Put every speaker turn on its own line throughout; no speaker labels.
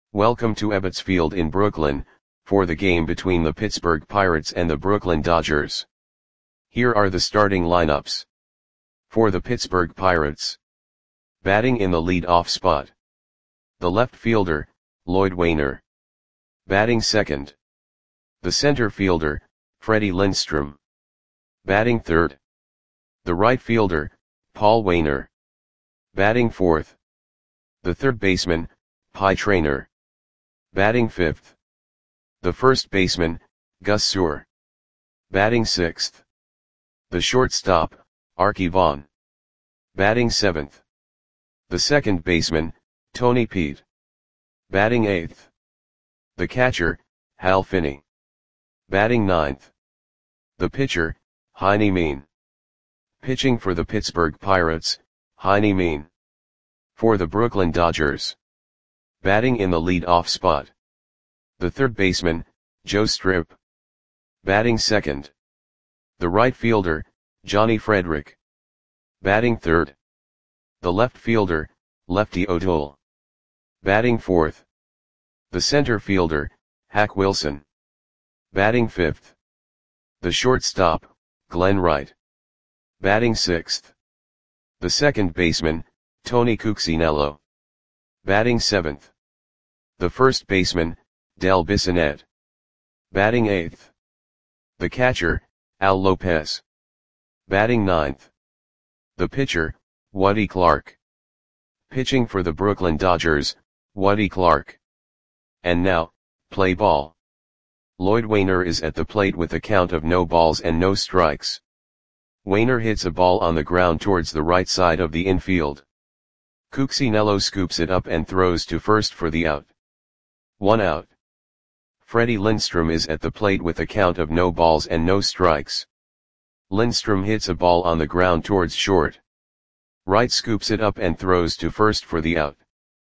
Welcome to Ebbets Field in Brooklyn, for the game between the Pittsburgh Pirates and the Brooklyn Dodgers. Here are the starting lineups. For the Pittsburgh Pirates. Batting in the lead-off spot. The left fielder, Lloyd Waner. Batting second. The center fielder, Freddie Lindstrom. Batting third. The right fielder, Paul Waner. Batting fourth. The third baseman, Pie Traynor. Batting fifth. The first baseman, Gus Suhr. Batting sixth. The shortstop, Arky Vaughan. Batting seventh. The second baseman, Tony Peet. Batting eighth. The catcher, Hal Finney. Batting ninth. The pitcher, Heinie Mean. Pitching for the Pittsburgh Pirates, Heinie Mean. For the Brooklyn Dodgers. Batting in the lead-off spot. The third baseman, Joe Strip. Batting second. The right fielder, Johnny Frederick. Batting third. The left fielder, Lefty O'Toole. Batting fourth. The center fielder, Hack Wilson. Batting fifth. The shortstop, Glenn Wright. Batting sixth. The second baseman, Tony Cuccinello. Batting seventh. The first baseman, Del Bissonette. Batting eighth. The catcher, Al Lopez. Batting ninth. The pitcher, Woody Clark. Pitching for the Brooklyn Dodgers, Woody Clark. And now, play ball. Lloyd Waner is at the plate with a count of no balls and no strikes. Waner hits a ball on the ground towards the right side of the infield. Cuccinello scoops it up and throws to first for the out. 1 out. Freddie Lindstrom is at the plate with a count of no balls and no strikes. Lindstrom hits a ball on the ground towards short. Wright scoops it up and throws to first for the out.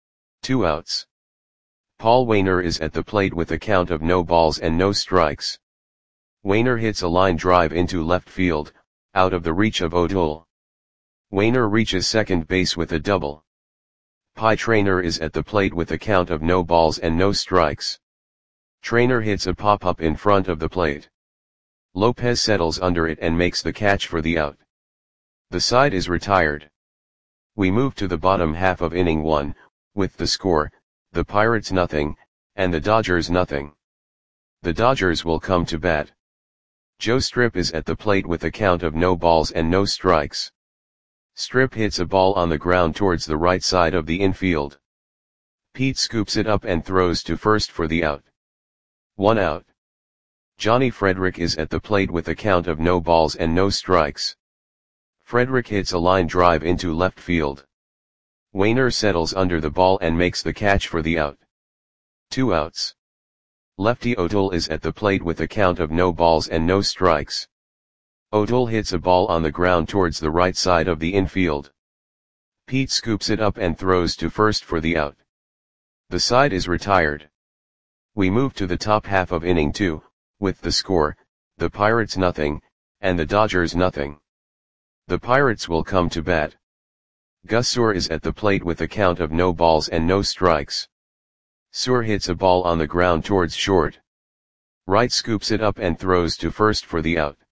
2 outs. Paul Waner is at the plate with a count of no balls and no strikes. Waner hits a line drive into left field, out of the reach of O'Toole. Waner reaches second base with a double. Pie Traynor is at the plate with a count of no balls and no strikes. Traynor hits a pop-up in front of the plate. Lopez settles under it and makes the catch for the out. The side is retired. We move to the bottom half of inning 1, with the score, the Pirates nothing, and the Dodgers nothing. The Dodgers will come to bat. Joe Strip is at the plate with a count of no balls and no strikes. Strip hits a ball on the ground towards the right side of the infield. Peet scoops it up and throws to first for the out. 1 out. Johnny Frederick is at the plate with a count of no balls and no strikes. Frederick hits a line drive into left field. Waner settles under the ball and makes the catch for the out. 2 outs. Lefty O'Toole is at the plate with a count of no balls and no strikes. O'Toole hits a ball on the ground towards the right side of the infield. Peet scoops it up and throws to first for the out. The side is retired. We move to the top half of inning 2, with the score, the Pirates nothing, and the Dodgers nothing. The Pirates will come to bat. Gus Suhr is at the plate with a count of no balls and no strikes. Suhr hits a ball on the ground towards short. Wright scoops it up and throws to first for the out.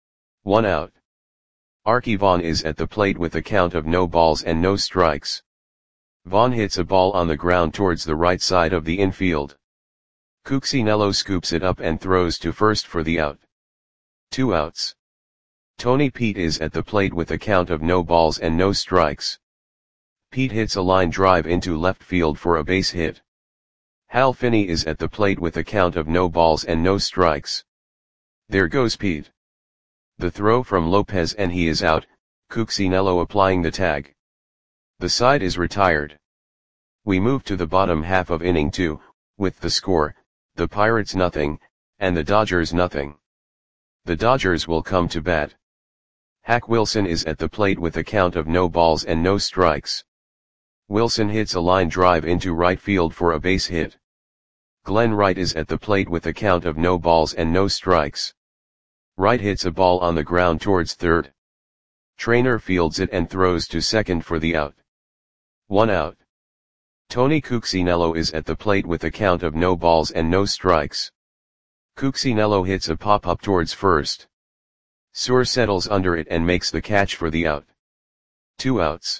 1 out. Arky Vaughan is at the plate with a count of no balls and no strikes. Vaughan hits a ball on the ground towards the right side of the infield. Cuccinello scoops it up and throws to first for the out. 2 outs. Tony Peet is at the plate with a count of no balls and no strikes. Peet hits a line drive into left field for a base hit. Hal Finney is at the plate with a count of no balls and no strikes. There goes Peet. The throw from Lopez and he is out, Cuccinello applying the tag. The side is retired. We move to the bottom half of inning 2, with the score, the Pirates nothing, and the Dodgers nothing. The Dodgers will come to bat. Hack Wilson is at the plate with a count of no balls and no strikes. Wilson hits a line drive into right field for a base hit. Glenn Wright is at the plate with a count of no balls and no strikes. Wright hits a ball on the ground towards third. Traynor fields it and throws to second for the out. 1 out. Tony Cuccinello is at the plate with a count of no balls and no strikes. Cuccinello hits a pop-up towards first. Suhr settles under it and makes the catch for the out. 2 outs.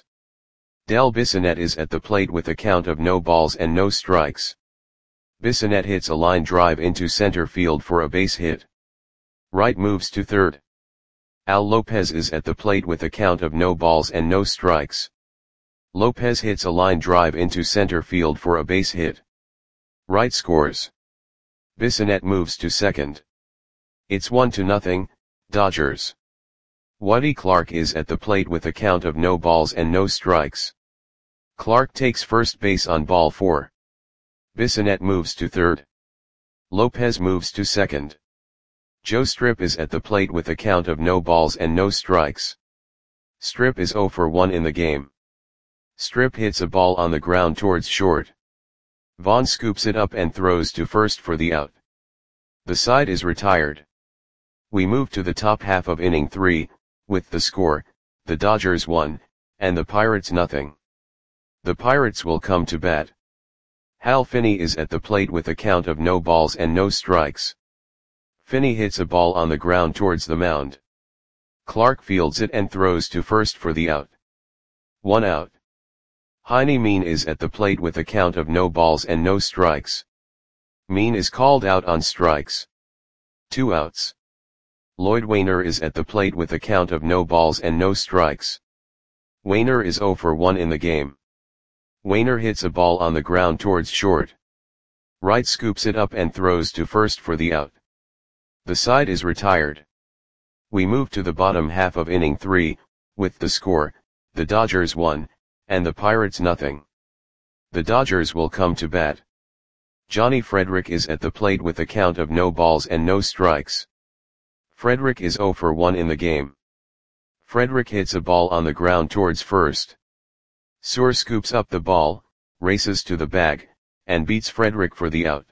Del Bissonette is at the plate with a count of no balls and no strikes. Bissonette hits a line drive into center field for a base hit. Wright moves to third. Al Lopez is at the plate with a count of no balls and no strikes. Lopez hits a line drive into center field for a base hit. Wright scores. Bissonette moves to second. It's 1-0, Dodgers. Woody Clark is at the plate with a count of no balls and no strikes. Clark takes first base on ball 4. Bissonette moves to third. Lopez moves to second. Joe Strip is at the plate with a count of no balls and no strikes. Strip is 0 for 1 in the game. Strip hits a ball on the ground towards short. Vaughn scoops it up and throws to first for the out. The side is retired. We move to the top half of inning 3, with the score, the Dodgers 1, and the Pirates nothing. The Pirates will come to bat. Hal Finney is at the plate with a count of no balls and no strikes. Finney hits a ball on the ground towards the mound. Clark fields it and throws to first for the out. 1 out. Heine Mean is at the plate with a count of no balls and no strikes. Mean is called out on strikes. 2 outs. Lloyd Wainer is at the plate with a count of no balls and no strikes. Wainer is 0 for 1 in the game. Wainer hits a ball on the ground towards short. Wright scoops it up and throws to first for the out. The side is retired. We move to the bottom half of inning 3, with the score, the Dodgers 1, and the Pirates nothing. The Dodgers will come to bat. Johnny Frederick is at the plate with a count of no balls and no strikes. Frederick is 0 for 1 in the game. Frederick hits a ball on the ground towards first. Suhr scoops up the ball, races to the bag, and beats Frederick for the out.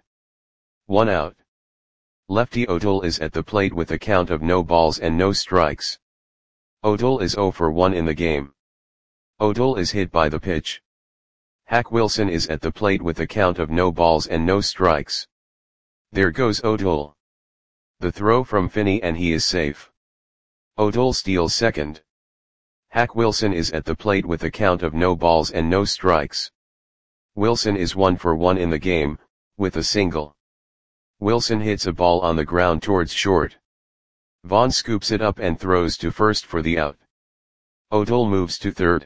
1 out. Lefty O'Toole is at the plate with a count of no balls and no strikes. O'Toole is 0 for 1 in the game. O'Toole is hit by the pitch. Hack Wilson is at the plate with a count of no balls and no strikes. There goes O'Toole. The throw from Finney and he is safe. O'Toole steals second. Hack Wilson is at the plate with a count of no balls and no strikes. Wilson is 1 for 1 in the game, with a single. Wilson hits a ball on the ground towards short. Vaughn scoops it up and throws to first for the out. O'Toole moves to third.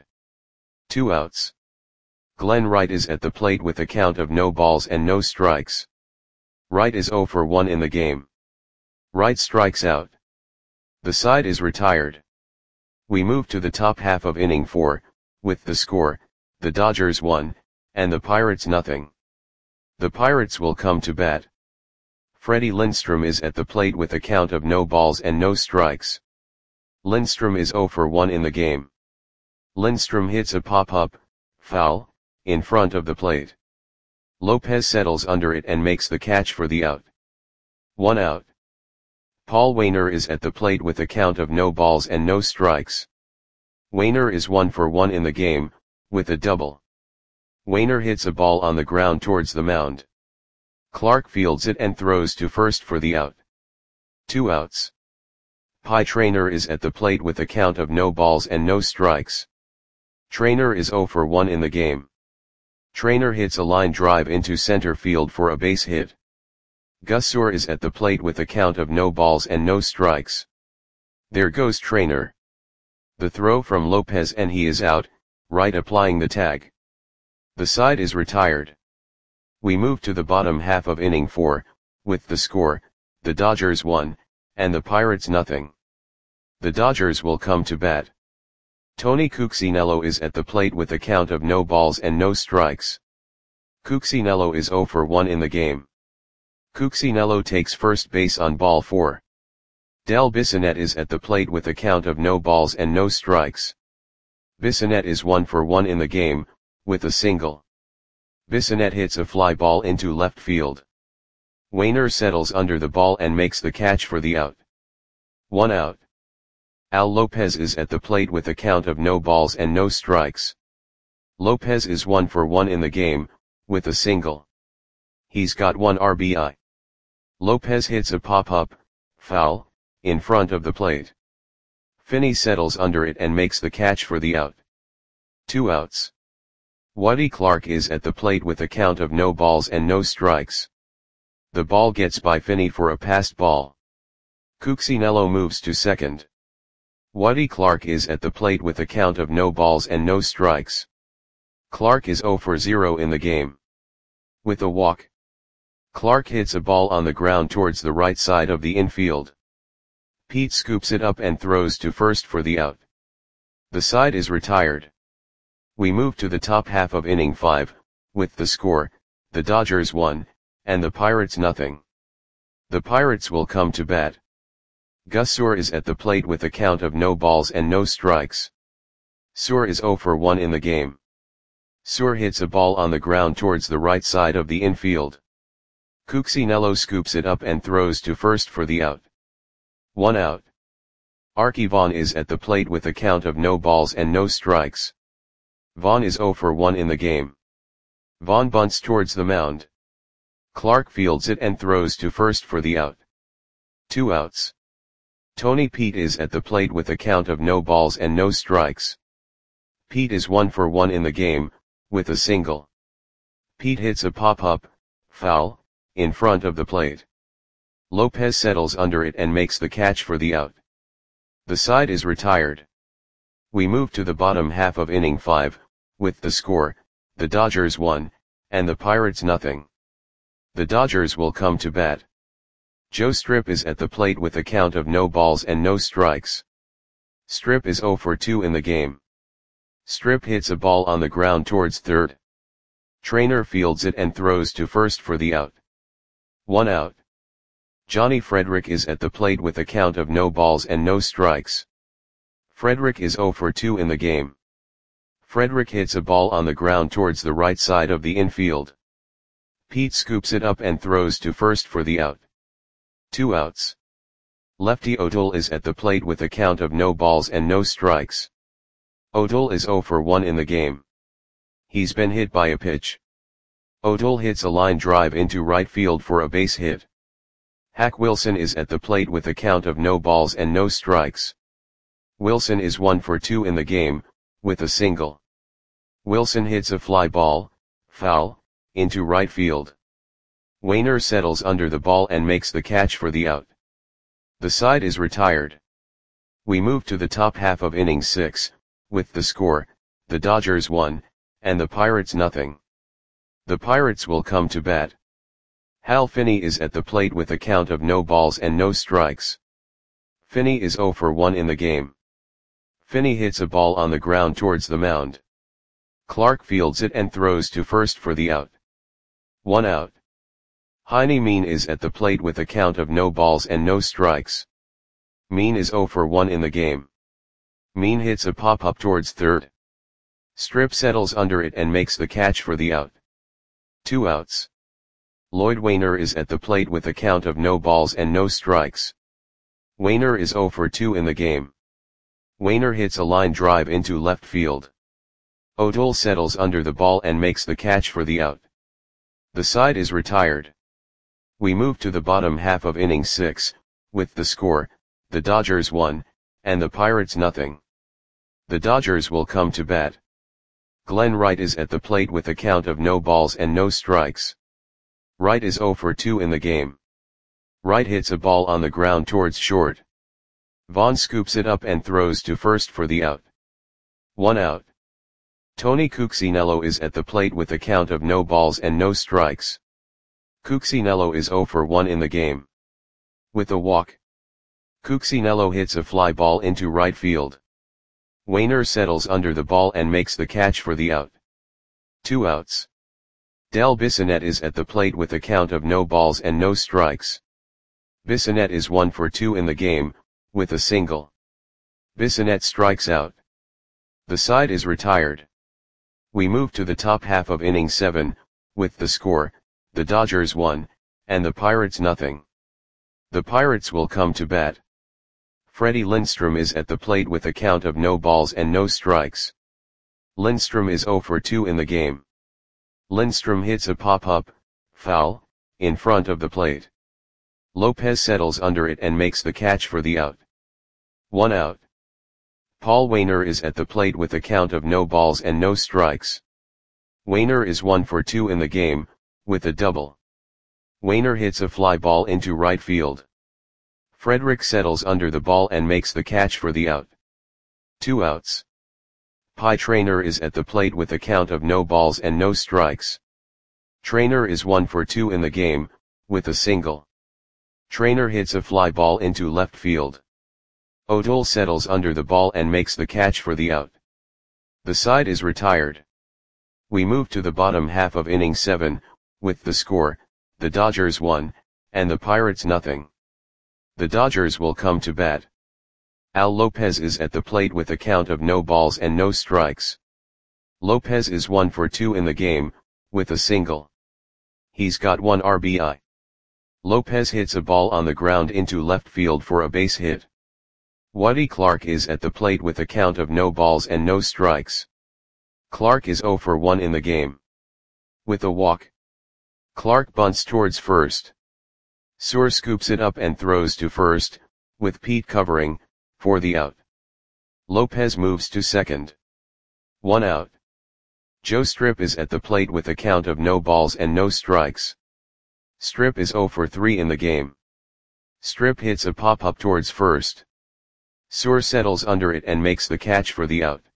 2 outs. Glenn Wright is at the plate with a count of no balls and no strikes. Wright is 0 for 1 in the game. Wright strikes out. The side is retired. We move to the top half of inning 4, with the score, the Dodgers 1, and the Pirates nothing. The Pirates will come to bat. Freddie Lindstrom is at the plate with a count of no balls and no strikes. Lindstrom is 0 for 1 in the game. Lindstrom hits a pop-up, foul, in front of the plate. Lopez settles under it and makes the catch for the out. 1 out. Paul Wainer is at the plate with a count of no balls and no strikes. Wainer is 1 for 1 in the game, with a double. Wainer hits a ball on the ground towards the mound. Clark fields it and throws to first for the out. 2 outs. Pie Traynor is at the plate with a count of no balls and no strikes. Traynor is 0 for 1 in the game. Traynor hits a line drive into center field for a base hit. Gus Suhr is at the plate with a count of no balls and no strikes. There goes Traynor. The throw from Lopez and he is out, Wright applying the tag. The side is retired. We move to the bottom half of inning 4, with the score, the Dodgers 1, and the Pirates nothing. The Dodgers will come to bat. Tony Cuccinello is at the plate with a count of no balls and no strikes. Cuccinello is 0 for 1 in the game. Cuccinello takes first base on ball 4. Del Bissonette is at the plate with a count of no balls and no strikes. Bissonette is 1 for 1 in the game, with a single. Bissonette hits a fly ball into left field. Wainer settles under the ball and makes the catch for the out. 1 out. Al Lopez is at the plate with a count of no balls and no strikes. Lopez is 1 for 1 in the game, with a single. He's got 1 RBI. Lopez hits a pop-up, foul, in front of the plate. Finney settles under it and makes the catch for the out. 2 outs. Woody Clark is at the plate with a count of no balls and no strikes. The ball gets by Finney for a passed ball. Cuccinello moves to second. Woody Clark is at the plate with a count of no balls and no strikes. Clark is 0 for 0 in the game. With a walk, Clark hits a ball on the ground towards the right side of the infield. Pete scoops it up and throws to first for the out. The side is retired. We move to the top half of inning 5, with the score, the Dodgers 1, and the Pirates nothing. The Pirates will come to bat. Gus Suhr is at the plate with a count of no balls and no strikes. Suhr is 0 for 1 in the game. Suhr hits a ball on the ground towards the right side of the infield. Cuccinello scoops it up and throws to first for the out. 1 out. Arky Vaughan is at the plate with a count of no balls and no strikes. Vaughan is 0 for 1 in the game. Vaughan bunts towards the mound. Clark fields it and throws to first for the out. 2 outs. Tony Pete is at the plate with a count of no balls and no strikes. Pete is 1 for 1 in the game, with a single. Pete hits a pop-up, foul, in front of the plate. Lopez settles under it and makes the catch for the out. The side is retired. We move to the bottom half of inning 5, with the score, the Dodgers 1, and the Pirates nothing. The Dodgers will come to bat. Joe Strip is at the plate with a count of no balls and no strikes. Strip is 0 for 2 in the game. Strip hits a ball on the ground towards third. Trainer fields it and throws to first for the out. 1 out. Johnny Frederick is at the plate with a count of no balls and no strikes. Frederick is 0 for 2 in the game. Frederick hits a ball on the ground towards the right side of the infield. Pete scoops it up and throws to first for the out. 2 outs. Lefty O'Toole is at the plate with a count of no balls and no strikes. O'Toole is 0 for 1 in the game. He's been hit by a pitch. O'Toole hits a line drive into right field for a base hit. Hack Wilson is at the plate with a count of no balls and no strikes. Wilson is 1 for 2 in the game, with a single. Wilson hits a fly ball, foul, into right field. Wainer settles under the ball and makes the catch for the out. The side is retired. We move to the top half of inning 6, with the score, the Dodgers 1, and the Pirates nothing. The Pirates will come to bat. Hal Finney is at the plate with a count of no balls and no strikes. Finney is 0 for 1 in the game. Finney hits a ball on the ground towards the mound. Clark fields it and throws to first for the out. 1 out. Heine Mean is at the plate with a count of no balls and no strikes. Mean is 0 for 1 in the game. Mean hits a pop-up towards third. Strip settles under it and makes the catch for the out. 2 outs. Lloyd Wainer is at the plate with a count of no balls and no strikes. Wainer is 0 for 2 in the game. Wainer hits a line drive into left field. O'Toole settles under the ball and makes the catch for the out. The side is retired. We move to the bottom half of inning 6, with the score, the Dodgers 1, and the Pirates nothing. The Dodgers will come to bat. Glenn Wright is at the plate with a count of no balls and no strikes. Wright is 0 for 2 in the game. Wright hits a ball on the ground towards short. Vaughn scoops it up and throws to first for the out. 1 out. Tony Cuccinello is at the plate with a count of no balls and no strikes. Cuccinello is 0 for 1 in the game. With a walk, Cuccinello hits a fly ball into right field. Wainer settles under the ball and makes the catch for the out. 2 outs. Del Bissonette is at the plate with a count of no balls and no strikes. Bissonette is 1 for 2 in the game, with a single. Bissonette strikes out. The side is retired. We move to the top half of inning 7, with the score, the Dodgers 1, and the Pirates nothing. The Pirates will come to bat. Freddie Lindstrom is at the plate with a count of no balls and no strikes. Lindstrom is 0 for 2 in the game. Lindstrom hits a pop-up, foul, in front of the plate. Lopez settles under it and makes the catch for the out. 1 out. Paul Waner is at the plate with a count of no balls and no strikes. Waner is 1 for 2 in the game, with a double. Waner hits a fly ball into right field. Frederick settles under the ball and makes the catch for the out. 2 outs. Pie Traynor is at the plate with a count of no balls and no strikes. Traynor is 1 for 2 in the game, with a single. Traynor hits a fly ball into left field. O'Toole settles under the ball and makes the catch for the out. The side is retired. We move to the bottom half of inning 7, with the score, the Dodgers 1, and the Pirates nothing. The Dodgers will come to bat. Al Lopez is at the plate with a count of no balls and no strikes. Lopez is 1 for 2 in the game, with a single. He's got 1 RBI. Lopez hits a ball on the ground into left field for a base hit. Waddy Clark is at the plate with a count of no balls and no strikes. Clark is 0 for 1 in the game. With a walk. Clark bunts towards first. Suhr scoops it up and throws to first, with Pete covering, for the out. Lopez moves to second. 1 out. Joe Strip is at the plate with a count of no balls and no strikes. Strip is 0 for 3 in the game. Strip hits a pop-up towards first. Suhr settles under it and makes the catch for the out.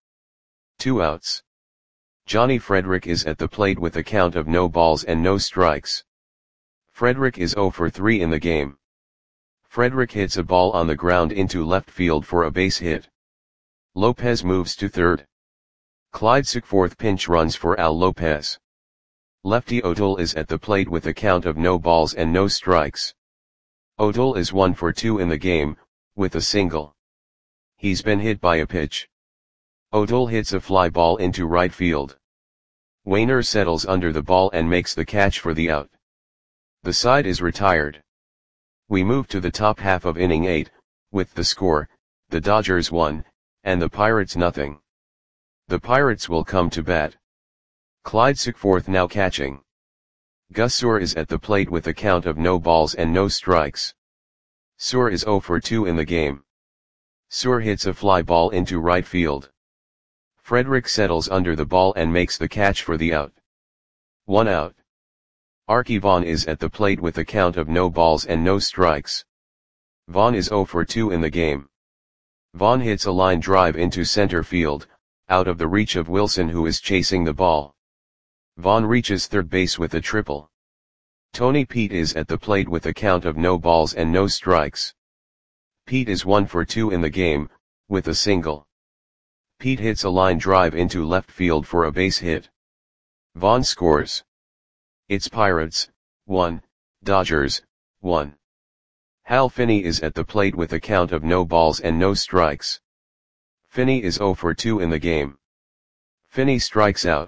2 outs. Johnny Frederick is at the plate with a count of no balls and no strikes. Frederick is 0 for 3 in the game. Frederick hits a ball on the ground into left field for a base hit. Lopez moves to third. Clyde Sickforth pinch runs for Al Lopez. Lefty O'Toole is at the plate with a count of no balls and no strikes. O'Toole is 1 for 2 in the game, with a single. He's been hit by a pitch. O'Toole hits a fly ball into right field. Waner settles under the ball and makes the catch for the out. The side is retired. We move to the top half of inning 8, with the score, the Dodgers 1, and the Pirates nothing. The Pirates will come to bat. Clyde Sickforth now catching. Gus Suhr is at the plate with a count of no balls and no strikes. Suhr is 0 for 2 in the game. Suhr hits a fly ball into right field. Frederick settles under the ball and makes the catch for the out. 1 out. Arky Vaughan is at the plate with a count of no balls and no strikes. Vaughan is 0 for 2 in the game. Vaughan hits a line drive into center field, out of the reach of Wilson who is chasing the ball. Vaughan reaches third base with a triple. Tony Pete is at the plate with a count of no balls and no strikes. Pete is 1 for 2 in the game, with a single. Pete hits a line drive into left field for a base hit. Vaughan scores. It's Pirates, 1, Dodgers, 1. Hal Finney is at the plate with a count of no balls and no strikes. Finney is 0 for 2 in the game. Finney strikes out.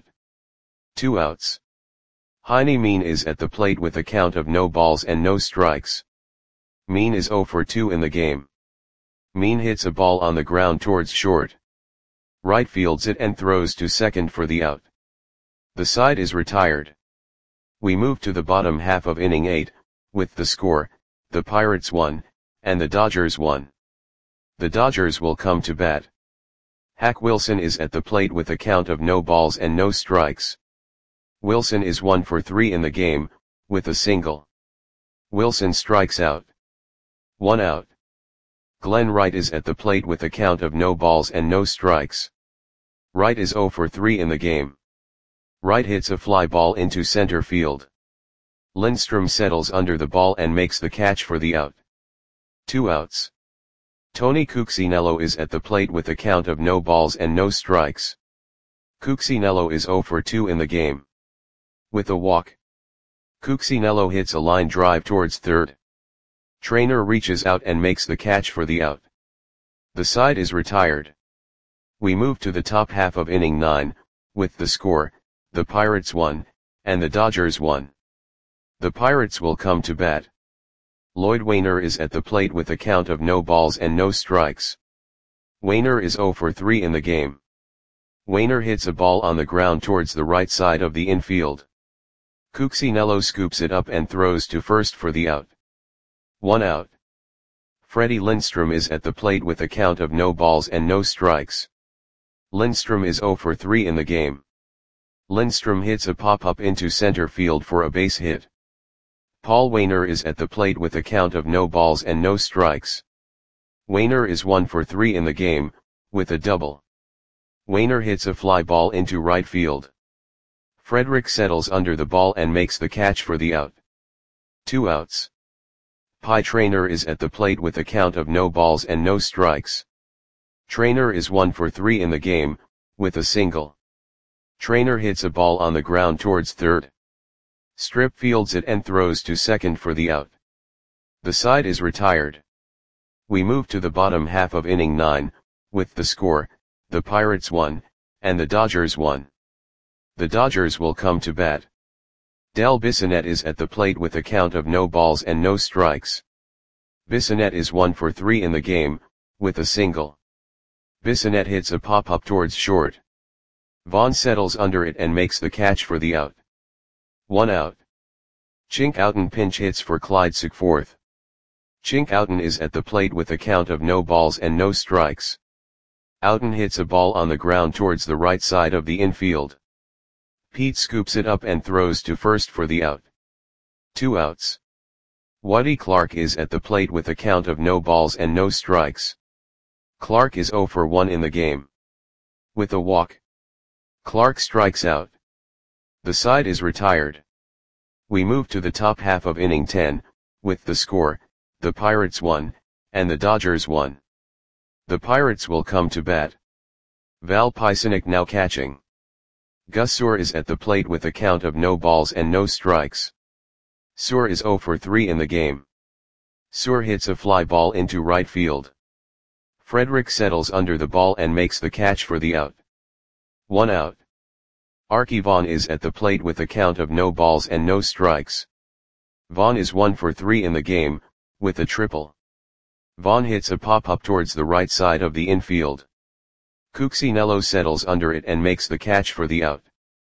2 outs. Heine Mean is at the plate with a count of no balls and no strikes. Mean is 0 for 2 in the game. Mean hits a ball on the ground towards short. Right fields it and throws to second for the out. The side is retired. We move to the bottom half of inning 8, with the score, the Pirates 1, and the Dodgers 1. The Dodgers will come to bat. Hack Wilson is at the plate with a count of no balls and no strikes. Wilson is 1 for 3 in the game, with a single. Wilson strikes out. 1 out. Glenn Wright is at the plate with a count of no balls and no strikes. Wright is 0 for 3 in the game. Wright hits a fly ball into center field. Lindstrom settles under the ball and makes the catch for the out. 2 outs. Tony Cuccinello is at the plate with a count of no balls and no strikes. Cuccinello is 0 for 2 in the game. With a walk. Cuccinello hits a line drive towards third. Traynor reaches out and makes the catch for the out. The side is retired. We move to the top half of inning 9, with the score, the Pirates 1, and the Dodgers 1. The Pirates will come to bat. Lloyd Waner is at the plate with a count of no balls and no strikes. Waner is 0 for 3 in the game. Wainer hits a ball on the ground towards the right side of the infield. Cuccinello scoops it up and throws to first for the out. 1 out. Freddie Lindstrom is at the plate with a count of no balls and no strikes. Lindstrom is 0 for 3 in the game. Lindstrom hits a pop-up into center field for a base hit. Paul Wainer is at the plate with a count of no balls and no strikes. Wainer is 1 for 3 in the game, with a double. Wainer hits a fly ball into right field. Frederick settles under the ball and makes the catch for the out. 2 outs. Pie Traynor is at the plate with a count of no balls and no strikes. Traynor is 1 for 3 in the game, with a single. Traynor hits a ball on the ground towards third. Strip fields it and throws to second for the out. The side is retired. We move to the bottom half of inning 9, with the score, the Pirates 1, and the Dodgers 1. The Dodgers will come to bat. Del Bissonette is at the plate with a count of no balls and no strikes. Bissonette is 1 for 3 in the game, with a single. Bissonette hits a pop-up towards short. Vaughn settles under it and makes the catch for the out. 1 out. Chink Houghton pinch hits for Clyde Sickforth. Chink Houghton is at the plate with a count of no balls and no strikes. Houghton hits a ball on the ground towards the right side of the infield. Pete scoops it up and throws to first for the out. 2 outs. Waddy Clark is at the plate with a count of no balls and no strikes. Clark is 0 for 1 in the game. With a walk. Clark strikes out. The side is retired. We move to the top half of inning 10, with the score, the Pirates 1, and the Dodgers 1. The Pirates will come to bat. Val Pisanic now catching. Gus Suhr is at the plate with a count of no balls and no strikes. Suhr is 0 for 3 in the game. Suhr hits a fly ball into right field. Frederick settles under the ball and makes the catch for the out. 1 out. Arky Vaughan is at the plate with a count of no balls and no strikes. Vaughan is 1 for 3 in the game, with a triple. Vaughan hits a pop-up towards the right side of the infield. Cuccinello settles under it and makes the catch for the out.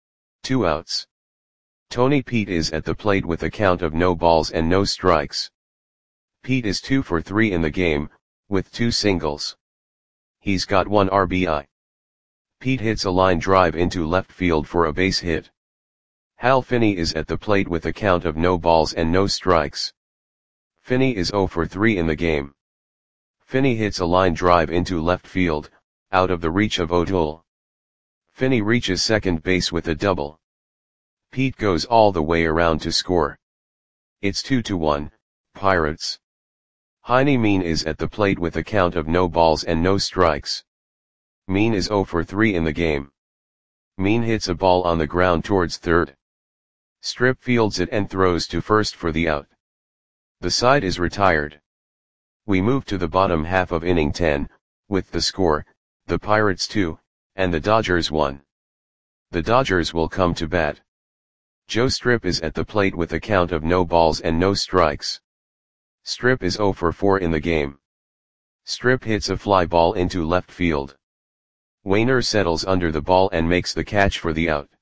2 outs. Tony Pete is at the plate with a count of no balls and no strikes. Pete is 2 for 3 in the game, with 2 singles. He's got 1 RBI. Pete hits a line drive into left field for a base hit. Hal Finney is at the plate with a count of no balls and no strikes. Finney is 0 for 3 in the game. Finney hits a line drive into left field, out of the reach of O'Toole. Finney reaches second base with a double. Pete goes all the way around to score. It's 2-1, Pirates. Heine Mean is at the plate with a count of no balls and no strikes. Mean is 0 for 3 in the game. Mean hits a ball on the ground towards third. Strip fields it and throws to first for the out. The side is retired. We move to the bottom half of inning 10, with the score, the Pirates 2, and the Dodgers 1. The Dodgers will come to bat. Joe Strip is at the plate with a count of no balls and no strikes. Strip is 0 for 4 in the game. Strip hits a fly ball into left field. Wainer settles under the ball and makes the catch for the out.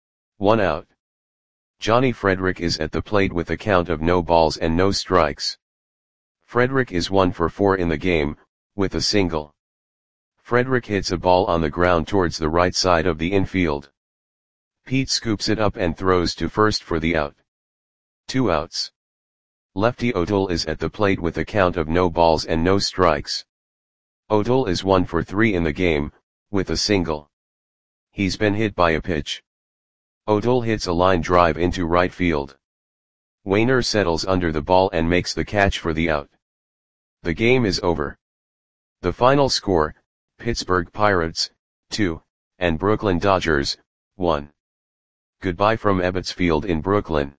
1 out. Johnny Frederick is at the plate with a count of no balls and no strikes. Frederick is 1 for 4 in the game, with a single. Frederick hits a ball on the ground towards the right side of the infield. Pete scoops it up and throws to first for the out. 2 outs. Lefty O'Toole is at the plate with a count of no balls and no strikes. O'Toole is 1 for 3 in the game, with a single. He's been hit by a pitch. O'Toole hits a line drive into right field. Wainer settles under the ball and makes the catch for the out. The game is over. The final score, Pittsburgh Pirates, 2, and Brooklyn Dodgers, 1. Goodbye from Ebbets Field in Brooklyn.